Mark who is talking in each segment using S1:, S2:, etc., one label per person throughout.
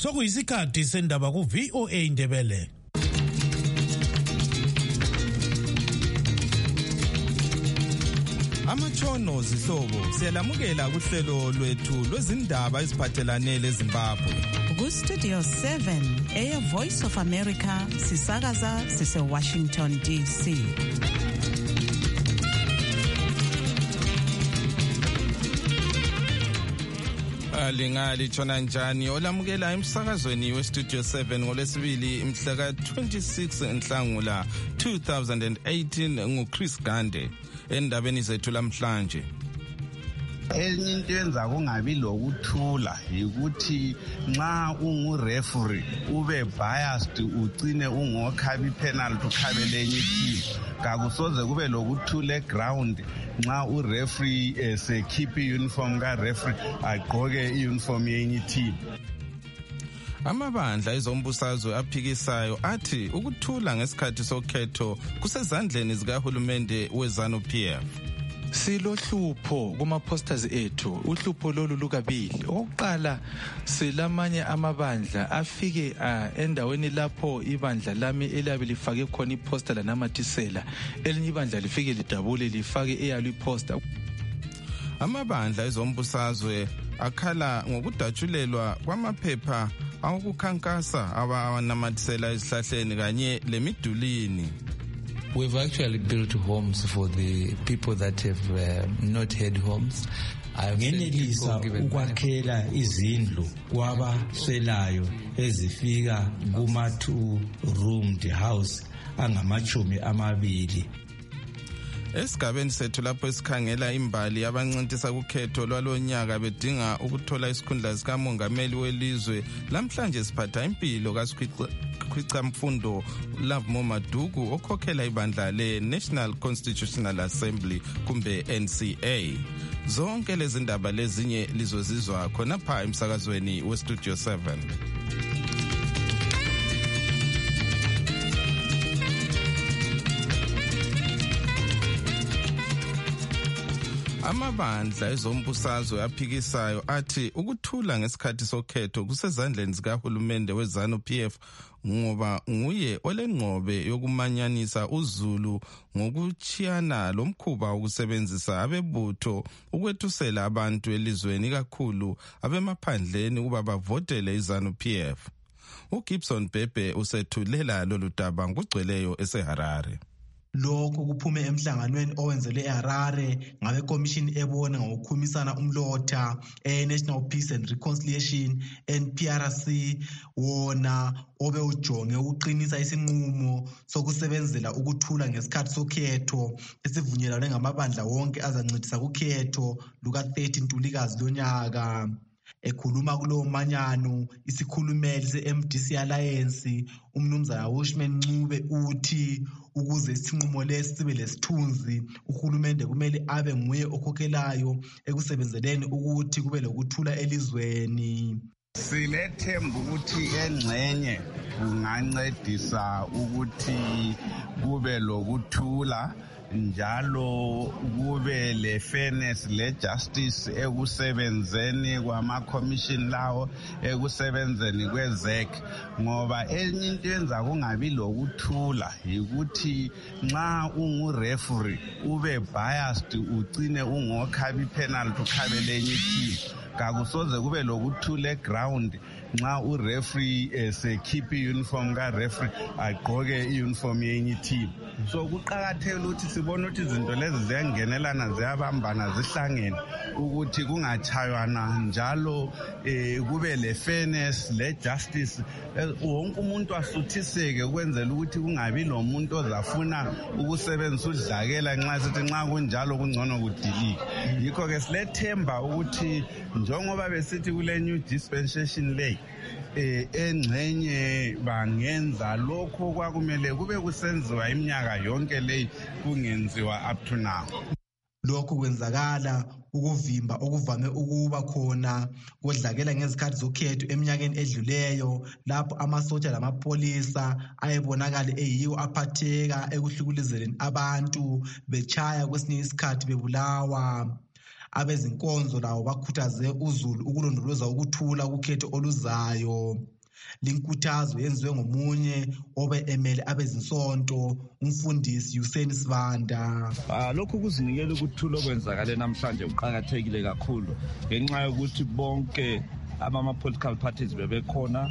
S1: Sokuyisikhathi sendaba ku VOA Indebele.
S2: Amatshono zihlobo siyalamukela kuhlelo lwethu lwezindaba eziphathelane leZimbabwe.
S3: Ku Studio 7 Air Voice of America sisakaza sise Washington DC.
S2: Lingali tshona njani olamukela emsakazweni we Studio 7 ngolesibili mhla ka 26 Nhlangula 2018 nguChris Gande endabeni zethu lamhlanje.
S4: Enye into yenza kungabi lokuthula ukuthi nxa ungureferee ube biased ugcine ungokhabi penalty ukhabele enye team kakusoze kube lokuthula eground nxa ureferee sekhipha iuniform kareferee agqoke iuniform yenye team.
S2: Amabandla ezombusazwe aphikisayo athi ukuthula ngesikhathi sokhetho kusezandleni zikahulumende weZANU-PF.
S5: Silohlupho kuma-posters ethu, uhlupho lolu lukabili. Okokuqala silamanye amabandla afike endaweni lapho ibandla lami eliyabe lifake khona iposter lanamathisela, elinye ibandla lifike lidabule lifake eyalo iposter.
S2: Amabandla ezombusazwe akhala ngokudatshulelwa kwamaphepha awokukhankasa abanamathisela ezihlahleni kanye lemidulini.
S6: We've actually built homes for the people that have not had homes.
S7: Ngenelisa ukwakhela izindlu kwabaswelayo ezifika kuma 2-roomed house angama-20.
S2: Esigabeni sethu lapho esikhangela imbali abancintisa kukhetho lwalonyaka bedinga ukuthola isikhundla sikamongameli welizwe, lamhlanje siphatha impilo kaSikhwicamfundo Lovemore Maduku okhokhela ibandla le-National Constitutional Assembly kumbe NCA. Zonke lezi ndaba lezinye lizozizwa khonapha emsakazweni weStudio 7. Amabandla ezombusazwe aphikisayo athi ukuthula ngesikhathi sokhetho kusezandleni zikahulumende weZANU-PF ngoba nguye olengqobe yokumanyanisa uZulu ngokuchiyana lomkhuba wokusebenzisa abebutho ukwethusela abantu elizweni kakhulu abemaphandleni ukuba bavotele iZANU-PF. uGibson Bhebhe usethulela lolu daba ngugcweleyo eseHarare.
S8: Lokho kuphume emhlanganweni owenzelwe eHarare ngabe commission ebona ngokukhumisana umlotha National Peace and Reconciliation NPRC wona obe ujonge ukuqinisa isinqumo sokusebenzela ukuthula ngesikhathi sokhetho esivunyelwane ngamabandla wonke azancedisa kukhetho luka 30 Ntulikazi lonyaka. Ekhuluma kulowo manyano isikhulumeli se-MDC Alliance umnumzana Wishman Ncube uthi ukuze isinqumo lesi sibe lesithunzi uhulumende kumele abe nguye okhokhelayo ekusebenzeleni ukuthi kube lokuthula elizweni.
S4: Silethemba ukuthi engxenye kungancedisa ukuthi kube lokuthula njalo kube le fairness le justice ekusebenzeni kwama commission lawo ekusebenzeni kwezek ngoba enye into yenza kungabi lokuthula ukuthi nxa ungureferee ube biased ugcine ungokhabi penalty ukhabele enye team kakusoze kube lokuthula eground nxa ureferee sekhipha iuniform kareferee agqoke iuniform yenye team. So kuqakathekile ukuthi sibone ukuthi izinto lezi ziyangenelana ziyabambana zihlangene ukuthi kungachaywana njalo kube le fairness le justice wonke umuntu asuthiseke ukwenzela ukuthi kungabi lomuntu ozafuna ukusebenzisa udlakela nxa sithi nxa kunjalo kungcono kudilike. Yikho ke silethemba ukuthi njengoba besithi kule new dispensation lay engxenye bangenza lokho kwakumele kube kusenziwa iminyaka yonke leyi kungenziwa up to now.
S8: Lokho kwenzakala ukuvimba okuvame ukuba khona kodlakela ngezikhathi zokhetho eminyakeni edluleyo lapho amasotsha lamapolisa ayebonakala eyiwo aphatheka ekuhlukulezeleni abantu bechaya kwesinye isikhathi bebulawa. abezinkonzo lawo bakhuthaze uZulu ukulondoloza ukuthula ukhetho oluzayo. Linkuthazo yenziwe ngomunye obe emele abezinsonto umfundisi Hussein Sibanda.
S9: Lokhu kuzinikela ukuthula okwenzakale namhlanje kuqhakathekile kakhulu ngenxa yokuthi bonke ama-political parties bebekhona,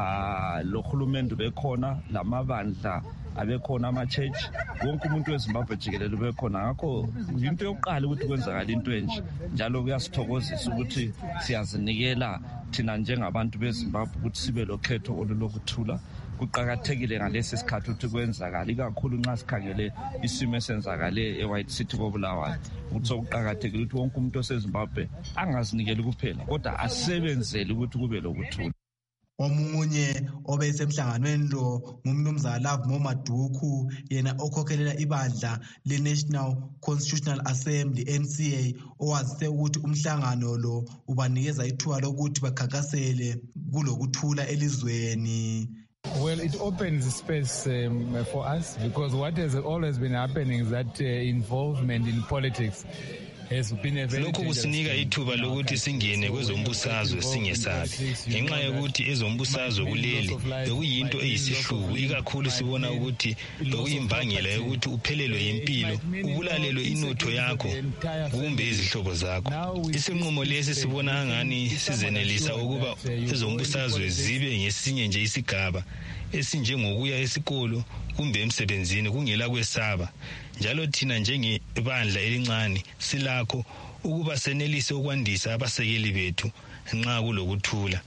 S9: lo hulumende bekhona, lamabandla abekhona, ama-church, wonke umuntu weZimbabwe jikelele bekhona. Ngakho into yokuqala ukuthi kwenzakala into enje, njalo kuyasithokozisa ukuthi siyazinikela thina njengabantu beZimbabwe ukuthi sibe lokhetho olulokuthula. Kuqakathekile ngalesi sikhathi ukuthi kwenzakala, ikakhulu nxa sikhangele isimo esenzakale eWhite City koBulawayo, ukuthi sokuqakathekile ukuthi wonke umuntu oseZimbabwe angazinikeli kuphela kodwa asebenzele ukuthi kube lokuthula.
S8: Omunye obesemhlanganweni lo ngumnumzana Love Momaduku, yena okhokhelela ibandla le-National Constitutional Assembly NCA, owazise ukuthi umhlangano lo ubanikeza ithuba lokuthi bakhankasele kulokuthula elizweni.
S10: Well, it opens space for us because what has always been happening is that involvement in politics.
S11: Lokhu kusinika ithuba lokuthi singene kwezombusazwe singesabi, ngenxa yokuthi ezombusazwe kuleli bekuyinto eyisihluku, ikakhulu sibona ukuthi bekuyimbangela yokuthi uphelelwe yimpilo, ubulalelwe inotho yakho kumbe izihlobo zakho. Isinqumo lesi sibona ngani sizenelisa ukuba ezombusazwe zibe ngesinye nje isigaba esinjengokuya esikolo kumbe emsebenzini kungela kwesaba. Njalo thina njengebandla elincane silakho ukuba senelise ukwandisa abasekeli bethu nxa kulokuthula.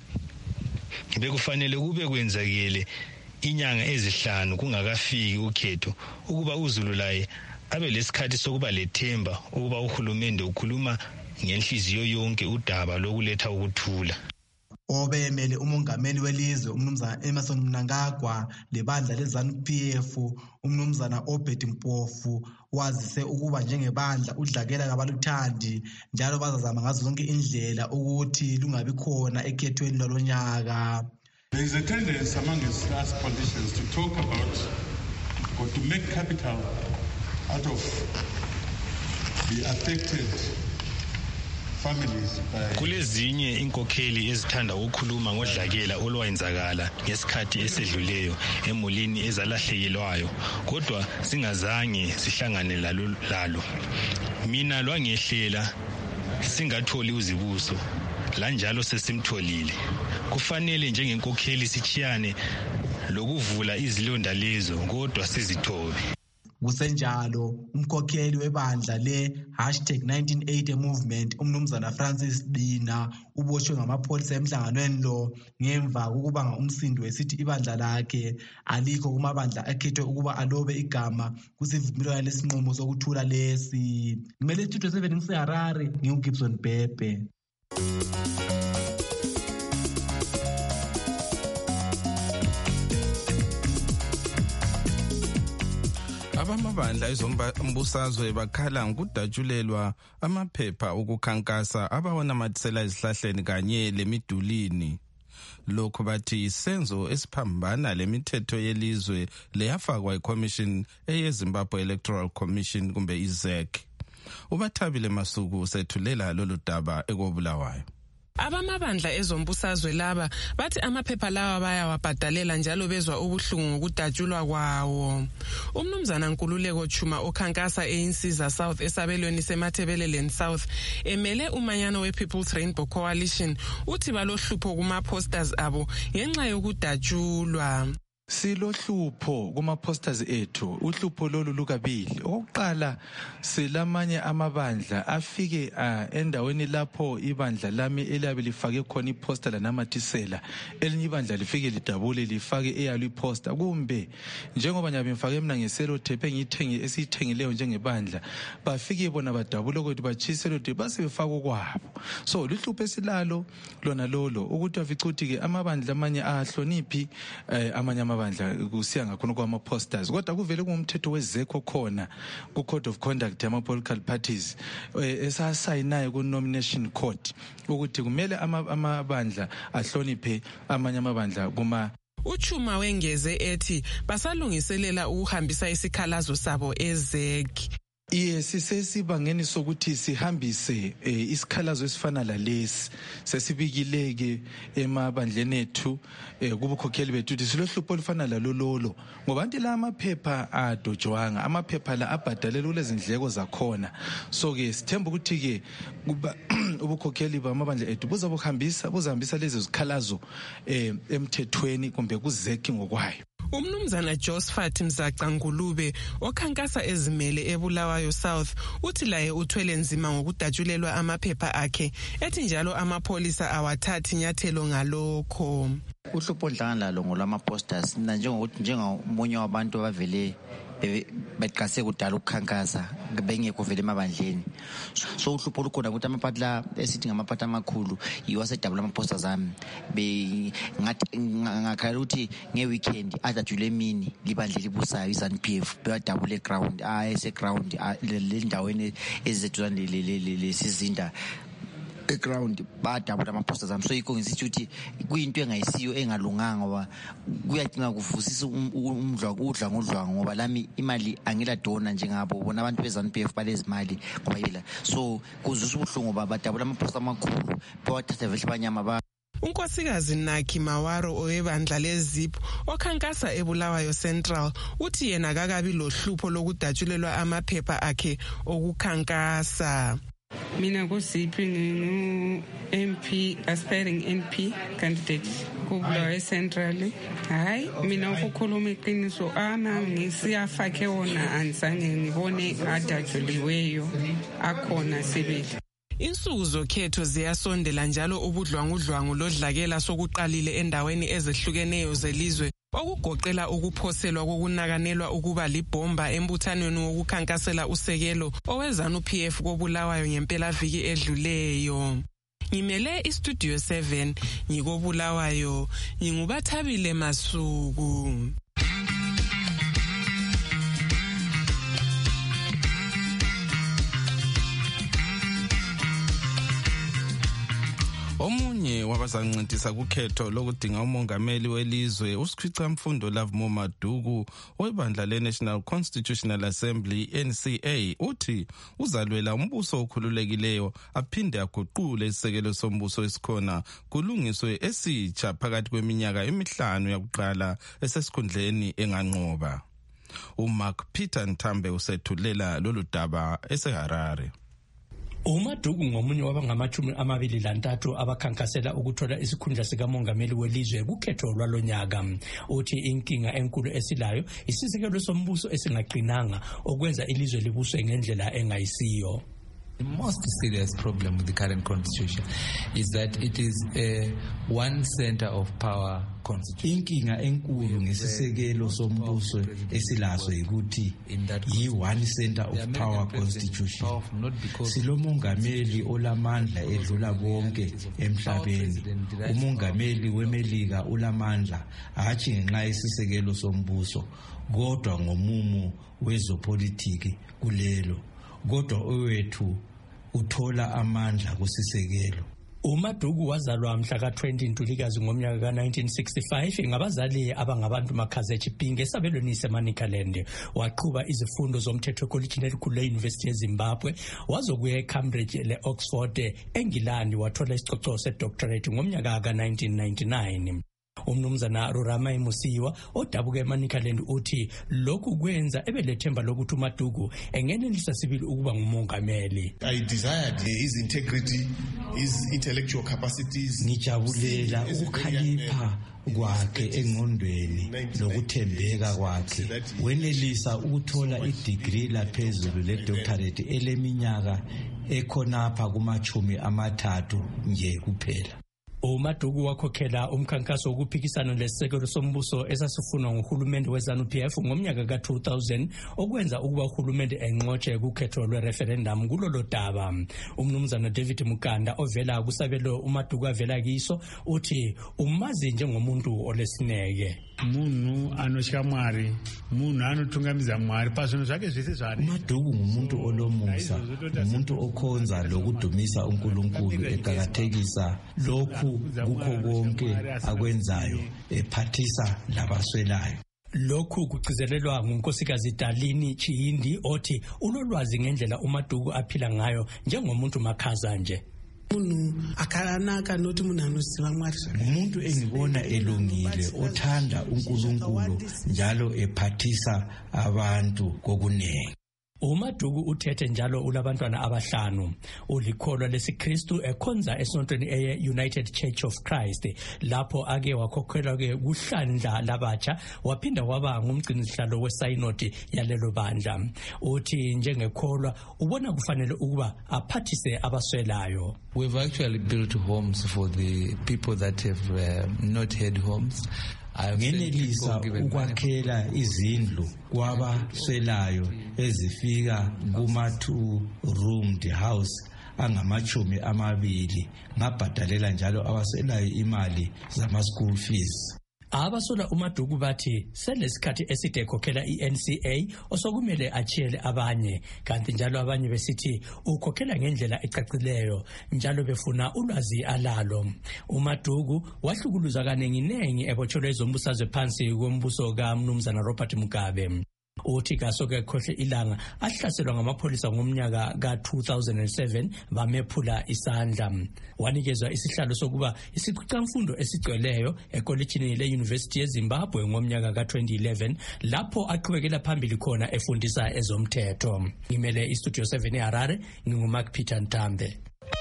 S11: Bekufanele kube kwenzakele inyanga ezihlanu kungakafiki ukhetho ukuba uZulu laye abe lesikhathi sokuba lethemba ukuba uhulumende ukhuluma ngenhliziyo yonke udaba lokuletha ukuthula.
S8: Obemele umongameli welizwe umnumzana Emmerson Mnangagwa lebandla leZANU-PF umnumzana Obed Mpofu wazise ukuba njengebandla udlakela kabaluthandi njalo bazazama ngazo zonke indlela ukuthi lungabi khona ekhethweni lwalonyaka.
S12: There is a tendency among us politicians to talk about or to make capital out of the affected
S11: kulezinye inkokheli ezithanda ukukhuluma ngodlakela olwayenzakala ngesikhathi esedluleyo emulini ezalahlekelwayo, kodwa singazange sihlangane lalo. Mina lwangehlela singatholi uzibuso, lanjalo sesimtholile. Kufanele njengenkokheli sichiyane lokuvula izilonda lezo kodwa sizithobe.
S8: Kusenjalo umkhokheli webandla le#1980 movement umnumzana Francis Bina uboshwe ngamapholisa emhlanganweni lo ngemva kokubanga umsindo esithi ibandla lakhe alikho kumabandla akhethwe ukuba alobe igama kusivumelwano lesinqumo sokuthula lesi. Ngimele Studio 7 ngiseHarare, ngiuGibson Bhebhe.
S2: Abamabandla ezombusazwe bakhala ngokudatshulelwa amaphepha ukukhankasa abawanamathisela ezihlahleni kanye lemidulini. Lokho bathi isenzo esiphambana lemithetho yelizwe leyafakwa iCommission eyeZimbabwe Electoral Commission kumbe iZEC. Ubathabile Masuku sethulela lolu daba ekoBulawayo.
S13: Abamabandla ezombusazwe laba bathi amaphepha lawa bayawabhadalela njalo bezwa ubuhlungu ngokudatshulwa kwawo. Umnumzana Nkululeko Chuma okhankasa eInsiza South esabelweni seMathebeleleni South emele umanyano wePeople's Rainbow Coalition uthi balohlupho kuma-posters abo ngenxa yokudatshulwa.
S5: Silohlupho kuma-posters ethu, uhlupho lolu lukabili. Okokuqala, silamanye amabandla afike endaweni lapho ibandla lami eliyabe lifake khona iposta lanamathisela, elinye ibandla lifike lidabule lifake eyalo iposta, kumbe njengoba nyabe mfake mina ngeselotape esiyithengileyo njengebandla, bafike bona badabule ukuthi bachiselotape basebefaka kwabo. So luhlupho esilalo lona lolo ukuthi afica ukuthi ke amabandla amanye ahloniphi amanye amabandla kusiya ngakhona kwama-posters, kodwa kuvele kumthetho wezekho khona ku-Code of Conduct yama-political parties esasayinayo ku-Nomination Court ukuthi kumele amabandla ahloniphe amanye amabandla kuma.
S13: Uchuma wengeze ethi basalungiselela ukuhambisa isikhalazo sabo eZEC.
S5: Yes, sisesibangeni sokuthi sihambise isikhalazo esifana lalesi sesibikileke emabandleni ethu kubukhokheli bethu ukuthi silohlupho olufana lalololo ngoba anti la amaphepha adojwanga amaphepha la abhadalela kulezindleko zakhona. So ke sithemba ukuthi ke ubukhokheli bamabandla ethu buzahambisa lezi zikhalazo emthethweni kumbe kuzeki ngokwayo.
S13: Umnumzana Josephat Mzaca Ngulube okhankasa ezimele eBulawayo South uthi laye uthwele nzima ngokudatshulelwa amaphepha akhe ethi njalo amapholisa awathathi nyathelo ngalokho.
S14: Uhlupho odlanga lalo ngolama posters njengomunye wabantu abavele beqase kudala ukukhankasa bengekho vele emabandleni. So uhlupho olukhona ukuthi amaphatla esithi ngamaphatla amakhulu yiwasedabula ama-posters ami ngakhala ukuthi ngeweekend adajule emini libandle libusayo iZANU-PF bedabule eground eseground lendaweni ezetshuzane lesizinda eground badabula ama-posters ami. So yikho ngisithi ukuthi kuyinto engayisiyo engalunganga ngoba kuyadinga kuvusisa udlangodlwangu ngoba lami imali angiladona njengabo bona abantu beZANU-PF balezimali ngoba yila. So kuzwisa ubuhlungu ngoba badabula ama-posters amakhulu bawathatha vele abanyama
S13: unkosikazi Naki Mawaro owebandla leZIP okhankasa eBulawayo Central uthi yena kakabi lohlupho lokudatshulelwa amaphepha akhe okukhankasa.
S15: Mina kuZIP ngingu-MP aspiring MP candidate kuBulawayo Central. Hayi mina ukukhuluma iqiniso ngisiyafake wona anzange ngibone adatshuliweyo akhona sebele.
S13: Insuku zokhetho ziyasondela njalo ubudlwangudlwangu lodlakela sokuqalile endaweni ezehlukeneyo zelizwe okugoqela ukuphoselwa kokunakanelwa ukuba libhomba embuthanweni wokukhankasela usekelo oweZANU-PF koBulawayo ngempelaviki edluleyo. Ngimele iStudio 7 ngikoBulawayo nginguBathabile Masuku.
S2: Omunye wabazancintisa kukhetho lokudinga umongameli welizwe uSikhwicamfundo Lovemore Maduku webandla leNational Constitutional Assembly NCA uthi uzalwela umbuso okhululekileyo aphinde aguqule isisekelo sombuso esikhona kulungiswe esitsha phakathi kweminyaka emihlanu yakuqala esesikhundleni enganqoba. uMark Peter Ntambe usethulela lolu daba eseHarare.
S16: uMaduku ngomunye wabangama-23 abakhankasela ukuthola isikhundla sikamongameli welizwe kukhetho lwalonyaka. Uthi inkinga enkulu esilayo isisekelo sombuso esingaqinanga okwenza ilizwe libuswe ngendlela engayisiyo.
S6: The most serious problem with the current constitution is that it is a one center of power constitution.
S7: Inkinga enkulu ngesisekelo sombuso esilaso ukuthi yi-one center of power constitution. Silomongameli olamandla edlula bonke emhlabeni. Umongameli weMelika ulamandla hatshi ngenxa yesisekelo sombuso kodwa ngomumo wezopolitiki kulelo. Kodwa owethu uthola amandla kusisekelo.
S16: uMaduku wazalwa mhla ka-20 Ntulikazi ngomnyaka ka-1965 ngabazali abangabantu Makhaza Chipinge esabelweni seManicaland. Waqhuba izifundo zomthetho ekolitshini elikhulu le-University yeZimbabwe wazokuya eCambridge le-Oxford eNgilandi wathola isicoco se-doctorate ngomnyaka ka-1999. Umnumzana Ruramai Musiwa odabuka eManicaland uthi lokhu kwenza ebelethemba lokuthi uMaduku engenelisa sibili ukuba ngumongameli.
S17: I desired his integrity, his intellectual capacities.
S7: Ngijabulela ukukhalipha kwakhe engqondweni lokuthembeka kwakhe. Wenelisa ukuthola idegree laphezulu le-doctorate eleminyaka ekhonapha kuma-30 nje kuphela.
S16: uMaduku wakhokhela umkhankaso wokuphikisana lesisekelo sombuso esasifunwa nguhulumende weZANU-PF ngomnyaka ka-2000 okwenza ukuba uhulumende enqotshe kukhetho lwe-referendum kulolo daba. Umnumzana David Mukanda ovela kusabelo uMaduku avela kiso uthi umazi njengomuntu olesineke.
S10: Munhu anotya Mwari, munhu anotungamidza Mwari pazvinhu zvake zvese zvaari.
S7: uMaduku ngumuntu olomusa, umuntu okhonza lokudumisa uNkulunkulu eqakathekisa lokhu kukho konke akwenzayo ephathisa labaswelayo.
S16: Lokhu kugcizelelwa ngunkosikazi Dalini Chiyindi othi ulolwazi ngendlela uMaduku aphila ngayo njengomuntu makhaza nje.
S7: Umuntu engibona elungile othanda uNkulunkulu njalo ephathisa abantu kokunengi.
S16: uMaduku uthethe njalo ulabantwana abahlanu. Ulikholwa lesiKristu ekhonza esontweni United Church of Christ lapho ake wakhokhelwa ke kuhlandla labatsha waphinda waba ngumgcinisihlalo wesayinodi yalelo bandla. Uthi njengekholwa ubona kufanele ukuba aphathise abaswelayo.
S6: We've actually built homes for the people that have not had homes.
S7: Ngenelisa ukwakhela izindlu kwabaswelayo ezifika kuma-2-roomed house angamachumi amabili ngabhadalela njalo abaswelayo imali zama-school fees.
S16: Abasola uMaduku bathi selesikhathi eside ekhokhela iNCA osokumele achiyele abanye kanti njalo abanye besithi ukhokhela ngendlela ecacileyo njalo befuna ulwazi alalo. uMaduku wahlukuluza kanenginengi ebotshelwe ezombusazwe phansi kombuso kaMnumzana Robert Mugabe. Uthi kasoke khohle ilanga ahlaselwa ngamapholisa ngomnyaka ka-2007 bamephula isandla. Wanikezwa isihlalo sokuba isiqhaqamfundo esigcweleyo ekolejini le-University yeZimbabwe ngomnyaka ka-2011 lapho aqhubekela phambili khona efundisa ezomthetho. Ngimele iStudio 7 eHarare, nginguMark Peter Ntambe.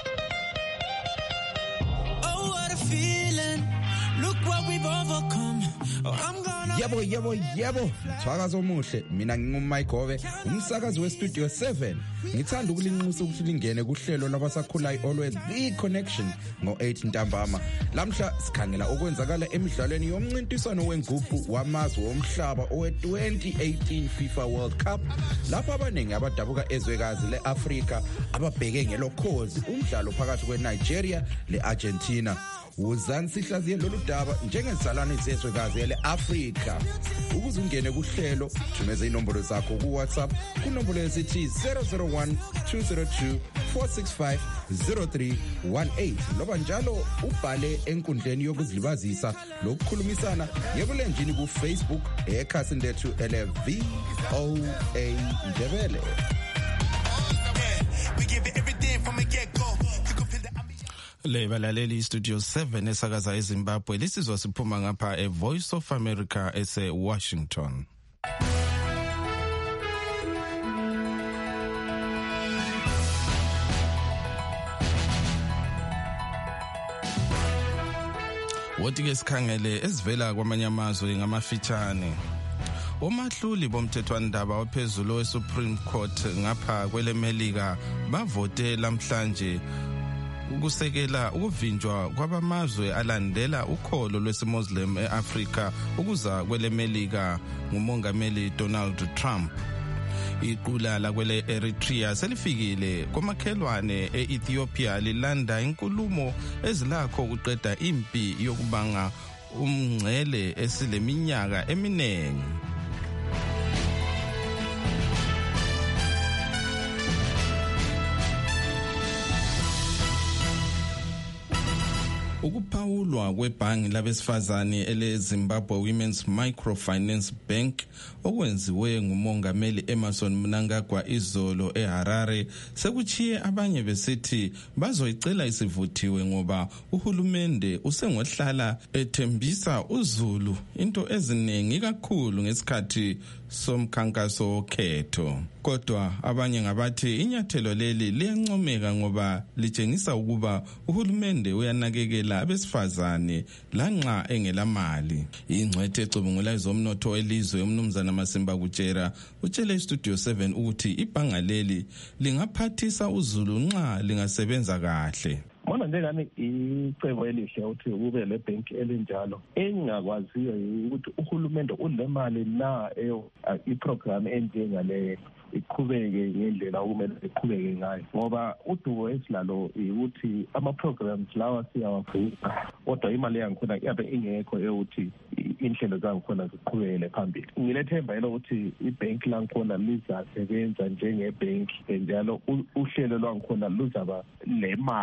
S18: Oh, what a feeling. Look what we've overcome. Oh, I'm gonna
S2: Yebo, thwakazo omuhle. Mina ngingumMayikhove, umsakazi weStudio 7. Ngithanda ukulinxusa ukuthi lingene kuhlelo labasakhulayo Always The Connection ngo-8 ntambama. Lamhla sikhangela okwenzakala emidlalweni yomncintiswano wengubhu wamazwe womhlaba owe-2018 FIFA World Cup. Lapho abaningi abadabuka ezwekazi le-Afrika ababheke ngelokhozi umdlalo phakathi kweNigeria le-Argentina. Wuzani sihlaziye lolu daba njengezalwane zezwekazi ele-Afrika. Ukuze ungene kuhlelo, thumeza inombolo zakho ku-WhatsApp kunombolo esithi 001-202-465-0318 loba njalo ubhale enkundleni yokuzilibazisa lokukhulumisana ngebulenjini ku-Facebook ekhasi lethu ele-VOA Ndebele.
S18: We give it everything from a get-go.
S2: Le balaleli Studio 7 esakaza eZimbabwe lisizwa siphuma ngapha eVoice of America ese Washington. Wothi ke sikhangele esivela kwamanye amazwe ngamafitshane. Omahluli bomthethwandaba ophezulu weSupreme Court ngapha kweleMelika bavote lamhlanje ukusekela ukuvinjwa kwabamazwe alandela ukholo lwesimuslim eAfrika ukuza kweleMelika ngumongameli Donald Trump. Iqula la kwele Eritrea selifikile komakhelwane eEthiopia lilanda inkulumo ezilakho ukuqeda impi yokubanga umngcele esileminyaka eminengi. Ukuphawulwa kwebhangi labesifazane ele-Zimbabwe Women's Microfinance Bank okwenziwe ngumongameli Emmerson Mnangagwa izolo eHarare sekuchiye abanye besithi bazoyicela isivuthiwe ngoba uhulumende usengohlala ethembisa uZulu into eziningi kakhulu ngesikhathi somkhankaso okhetho. Kodwa abanye ngabathi inyathelo leli liyancomeka ngoba litshengisa ukuba uhulumende uyanakekela abesifazane lanxa engelamali. Ingcwethe ecubungula ezomnotho elizwe uMnumzana Masimba Kutshera utshele iStudio 7 ukuthi ibhanga leli lingaphathisa uZulu nxa lingasebenza kahle.
S9: Mona njengani icebo elihle ukuthi kube le bank elinjalo engakwaziyo ukuthi uhulumende unemali na iprogram enjengale iqhubeke ngendlela okumele iqhubeke ngayo ngoba udubo esilalo ukuthi ama-programs lawa siyawafuna kodwa imali yangikhona yabe ingekho ukuthi inhlelo zangikhona ziqhubekele phambili. Ngilethemba elokuthi ibhenki langikhona lizasebenza njengebhenki njalo uhlelo lwangikhona luzaba le mali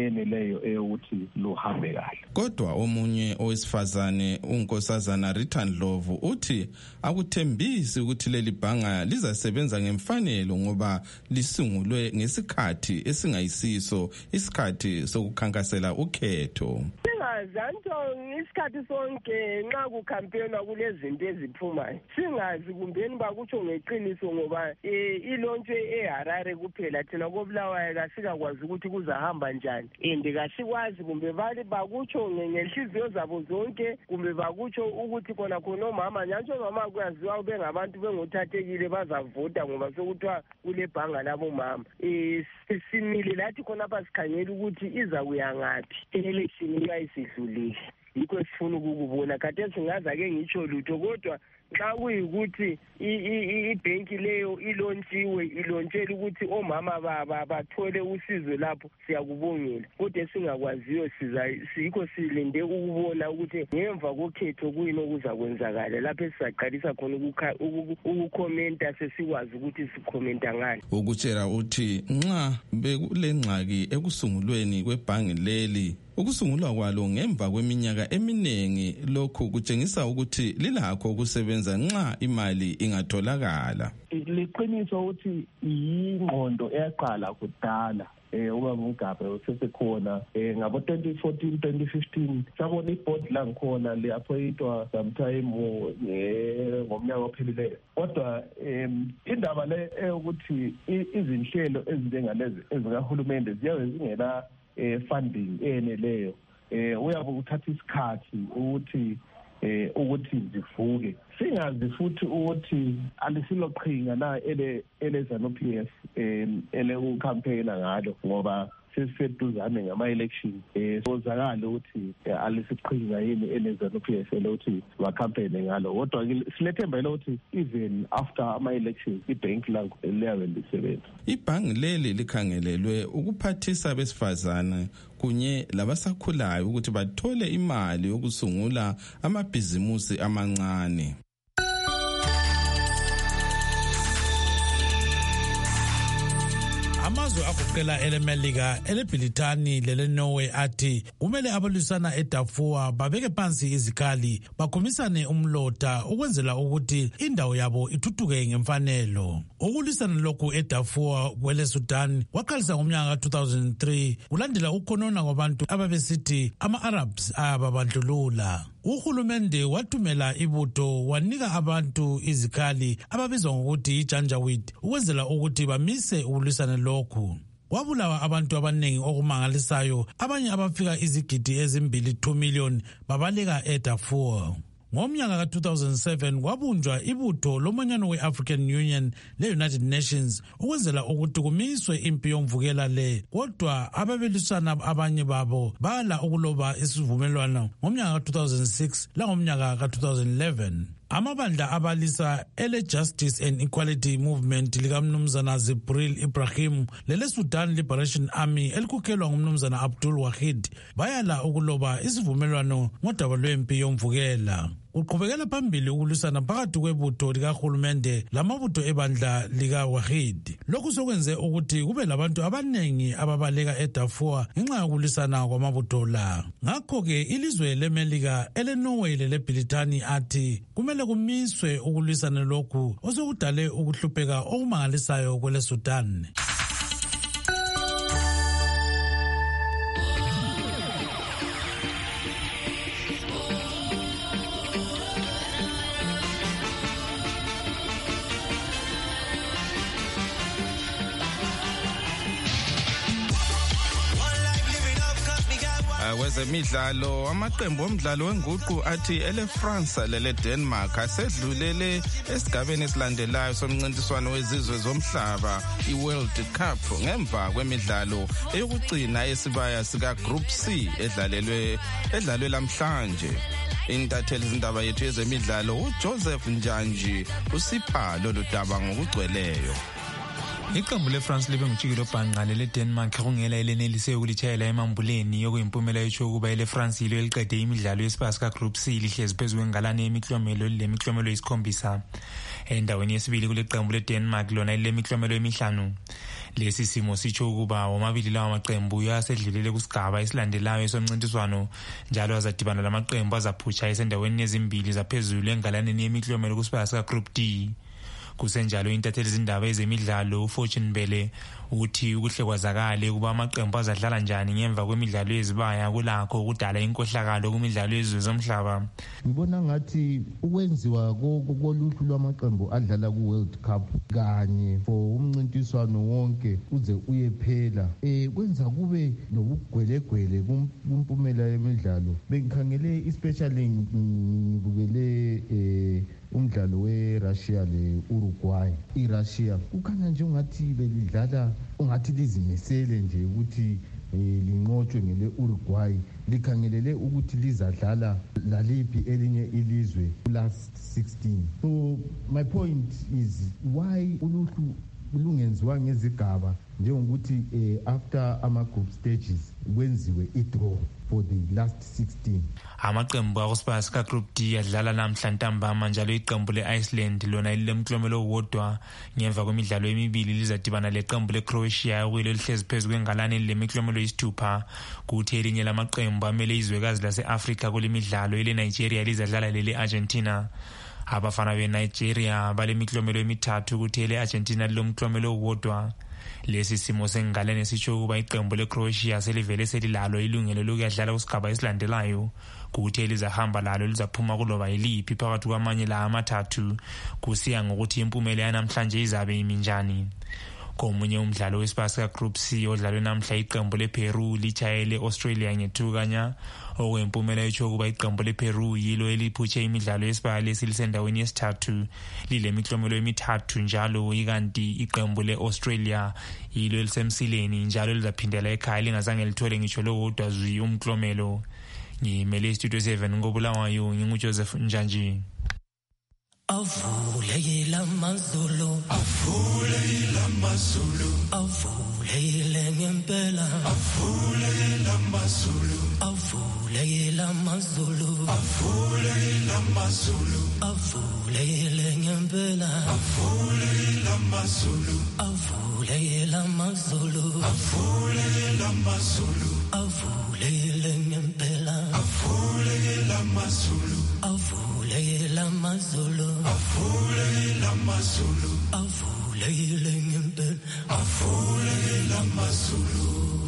S17: eneleyo eyokuthi luhambe kahle.
S2: Kodwa omunye owesifazane unkosazana Rita Ndlovu uthi akuthembisi ukuthi leli bhanga lizasebenza ngemfanelo ngoba lisungulwe ngesikhathi esingayisiso isikhathi sokukhankasela ukhetho.
S19: Singazi ngesikhathi sonke nxa kukhampenwa kulezinto eziphumayo singazi kumbeni bakutsho ngeqiniso ngoba ilontshe eHarare kuphela thina koBulawayo kasikakwazi ukuthi kuzahamba njani and kasikwazi kumbe bali bakutsho ngenhliziyo zabo zonke kumbe bakutsho ukuthi khona omama nyatsho mama kuyaziwa ube ngabantu bengothathekile bazavota ngoba sokuthiwa kule bhanga labomama simile lathi khonapha sikhangela ukuthi iza kuya ngaphi election isidlulile yikho sifuna ukukubona kade singaza-ke ngitsho lutho kodwa xa kuyikuthi ibhenki leyo ilontshela ukuthi omama bathole usizo lapho siyakubongela kodwa singakwaziyo yikho silinde ukubona ukuthi ngemva kokhetho kuyini okuzakwenzakala lapho esizaqalisa khona ukukhomenta sesikwazi ukuthi sikhomenta ngani.
S2: Ukutshela uthi nxa bekule ngxaki ekusungulweni kwebhangi leli ukusungulwa kwalo ngemva kweminyaka eminengi lokhu kutshengisa ukuthi lilakho ukusebenza nxa imali ingatholakala.
S17: Liqiniso ukuthi ingqondo eyaqala kudala ubaba uMgabhe usesekhona ngabo 2014 2015 sabona iboard langikhona le-appointwa sometime ngomnyaka ophelileyo kodwa indaba le ukuthi izinhlelo ezinjengalezi ezikahulumende ziyabe zingela funding eneleyo uyabe uthatha isikhathi ukuthi zivuke singazi futhi ukuthi alisiloqhinga na ele-ZANU-PF ele-ukhampeyina ngalo ngoba sesiseduzane ngama-election sozakala ukuthi alisiqhinga yini ele-ZANU-PF elokuthi bakhampeyine ngalo kodwa silethemba lokuthi even after ama-election ibhenki lakho liyabe lisebenza.
S2: Ibhangi leli likhangelelwe ukuphathisa besifazane kunye labasakhulayo ukuthi bathole imali yokusungula amabhizimusi amancane.
S1: Amazwe agoqela eleMelika, eleBrithani leleNorway athi kumele abalwisana eDarfur babeke phansi izikhali bakhomisane umlotha ukwenzela ukuthi indawo yabo ithuthuke ngemfanelo. Ukulwisana lokhu eDarfur kweleSudan waqalisa ngomnyaka ka-2003 kulandela ukhonona kwabantu ababesithi ama-Arabs ayababandlulula. Uhulumende wathumela ibutho wanika abantu izikhali ababizwa ngokuthi iJanjaweed ukwenzela ukuthi bamise ukulwisana lokhu. Kwabulawa abantu abaningi okumangalisayo, abanye abafika izigidi ezimbili 2 million babaleka eDarfur. Ngomnyaka ka-2007 kwabunjwa ibutho lomanyano we-African Union le-United Nations ukwenzela ukuthi kumiswe impi yomvukela le, kodwa ababelisana abanye babo bala ukuloba isivumelwano ngomnyaka ka-2006 langomnyaka ka-2011. Amabandla abalisa ele-Justice and Equality Movement likamnumzana Zibril Ibrahim lele-Sudan Liberation Army elikhokhelwa ngumnumzana Abdul Wahid bayala ukuloba isivumelwano ngodaba lwempi yomvukela. Uqhubekela phambili ukulwisana phakathi kwebutho likahulumende lamabutho ebandla lika-Wahid. Lokhu sokwenze ukuthi kube labantu abanengi ababaleka eDarfur ngenxa yokulwisana kwamabutho la. Ngakho-ke ilizwe leMelika, eleNorway leleBrithani athi kumele kumiswe ukulwisana lokhu osokudale ukuhlupheka okumangalisayo kweleSudan.
S2: Kwezemidlalo amaqembu omdlalo wenguqu athi ele-France lele-Denmark asedlulele esigabeni esilandelayo somncintiswano wezizwe zomhlaba i-World Cup ngemva kwemidlalo eyokugcina esibaya sika-Group C edlalwe lamhlanje. Intatheli zindaba yethu yezemidlalo uJoseph Njanji usipha lolu daba ngokugcweleyo.
S20: Iqembu leFrance libe ngujikelo bhanqale leDenmark kungela elenelise ukulitshayela emambuleni yokuyimpumela etsho ukuba eleFrance yilo eliqede imidlalo yesibaya sika-Group C lihlezi phezu kwengalane yemiklomelo lemiklomelo yisikhombisa. Endaweni yesibili kuleqembu leDenmark lona lilemiklomelo emihlanu. Lesi simo sitsho ukuba womabili lawa maqembu yasedlulele kusigaba esilandelayo esomncintiswano njalo azadibana lamaqembu azaphutsha esendaweni ezimbili zaphezulu engalaneni yemiklomelo kusibaya sika-Group D. Kusenjalo intatheli izindaba ezemidlalo uFortune Mbele uthi ukuhlekwazakala ukuba amaqembu azadlala njani ngemva kwemidlalo yezibaya kulakho ukudala inkohlakalo kumidlalo yezwe zomhlaba.
S21: Ngibona ngathi ukwenziwa koluhlu lwamaqembu adlala ku-World Cup kanye for umncintiswano wonke uze uyephela kwenza kube nobugwelegwele kumpumela yemidlalo. Bengikhangele especially ngibukele umdlalo weRussia le-Uruguay. iRussia kukhanya nje ungathi belidlala ungathi lizimisele nje ukuthi linqotshwe ngele-Uruguay, likhangelele ukuthi lizadlala laliphi elinye ilizwe last 16. So my point is why uluhlu lungenziwa ngezigaba njengokuthi after ama-group stages kwenziwe i-draw for the last 16.
S20: Amaqembu akusibaya sika-Group D adlala namhla ntambama njalo iqembu le-Iceland lona lilemklomelo owodwa ngemva kwemidlalo emibili lizadibana leqembu le-Croatia okuyilo lihlezi phezu kwengalane lemiklomelo yisithupha. Kuthi elinye lamaqembu amele izwekazi lase-Afrika kule midlalo ele-Nigeria lizadlala lele-Argentina. Abafana beNigeria balemiklomelo emithathu kuthi ele-Argentina lilomklomelo owodwa. Lesi simo sengalane sitsho ukuba iqembu leCroatia selivele selilalo ilungelo lokuyadlala kusigaba esilandelayo kuthi elizahamba lalo lizaphuma kuloba yiliphi phakathi kwamanye la amathathu kusiya ngokuthi impumela yanamhlanje izabe iminjani. Komunye umdlalo wesibaya sika-Group C odlalwe namhla iqembu lePeru litshayele Australia ngethukanya okwempumela etsho ukuba iqembu lePeru yilo eliphutshe imidlalo yesibaya lesi lisendaweni yesithathu lilemiklomelo emithathu njalo ikanti iqembu le-Australia yilo elisemsileni njalo lizaphindela ekhaya lingazange lithole ngitsho lowodwa zwi umklomelo. Ngimele iStudio 7 ngobulawayo nginguJoseph Njanji.
S18: Avulekile amazulu, avulekile amazulu, avulekile ngempela, avulekile amazulu, avulekile amazulu, avulekile amazulu, avulekile ngempela, avulekile amazulu, avulekile amazulu, avulekile amazulu, avulekile ngempela, avulekile amazulu, avulekile amazulu, avulekile amazulu, avulekile ngempela, avulekile amazulu.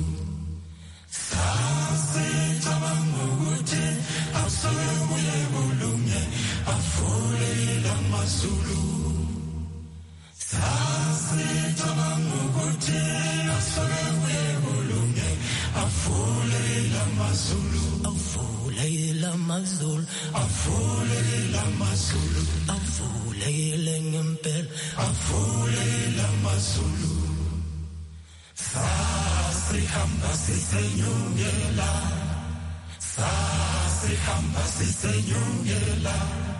S18: Sasicabanga ukuthi asuke kuye kulunge, avulekile amazulu. Sasicabanga ukuthi asuke kuye kulunge, avulekile amazulu. Avulekile amazulu, avulekile amazulu, avulekile ngempela, avulekile amazulu. Sasihamba sisenyungela, sasihamba sisenyungela,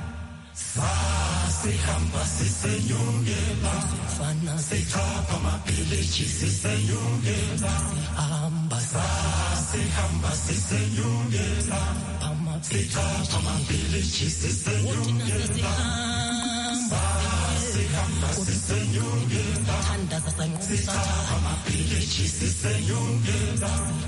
S18: sasihamba sisenyungela, sifana sichapha amabhiliji sisenyungela, sasihamba sisenyungela, sichapha amabhiliji sisenyungela, sasihamba sisenyungela, sichapha amabhiliji sisenyungela,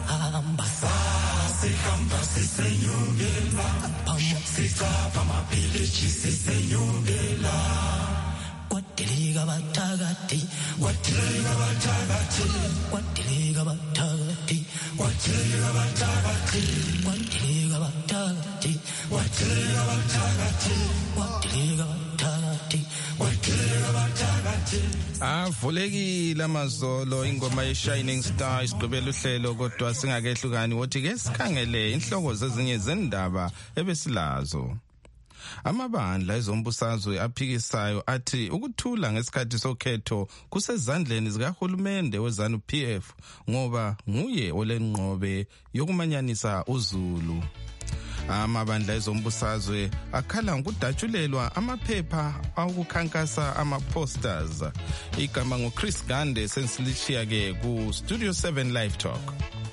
S18: sasihamba sisenyungela, sichapha amabhiliji sisenyungela. Kwadeleka bathakathi, kwadeleka bathakathi, kwadeleka bathakathi, kwadeleka bathakathi, kwadeleka bathakathi, kwadeleka bathakathi, kwadeleka bathakathi, kwadeleka bathakathi.
S2: Avulekile amazolo ingoma ye-Shining Star isigqibela uhlelo kodwa singakehlukani wothi ke sikhangele inhloko zezinye zendaba ebesilazo. Amabandla ezombusazwe aphikisayo athi ukuthula ngesikhathi sokhetho kusezandleni zikahulumende weZANU-PF ngoba nguye olenqobe yokumanyanisa uZulu. Amabandla ezombusazwe akhala ngokudatshulelwa amaphepha awukukhankasa ama-posters. Igama nguChris Gande sensilishiya-ke ku-Studio 7 Live Talk.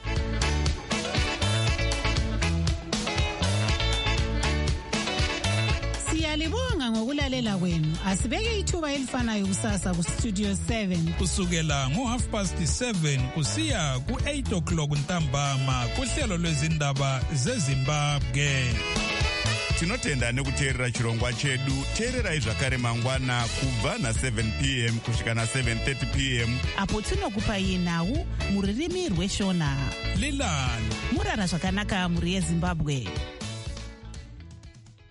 S3: Siyalibonga ngokulalela kwenu. Asibeke ithuba elifanayo kusasa ku-Studio 7
S22: kusukela ngo-7:30 kusiya ku-8 ntambama kuhlelo lwezindaba zeZimbabwe.
S23: Tinotenda nekuteerera chirongwa chedu. Teererai zvakare mangwana kubva na7 p.m. kusvika na7:30 p.m.
S3: apo tinokupai nhau muririmi rweshona.
S22: Lilani
S3: murara zvakanaka muri yeZimbabwe.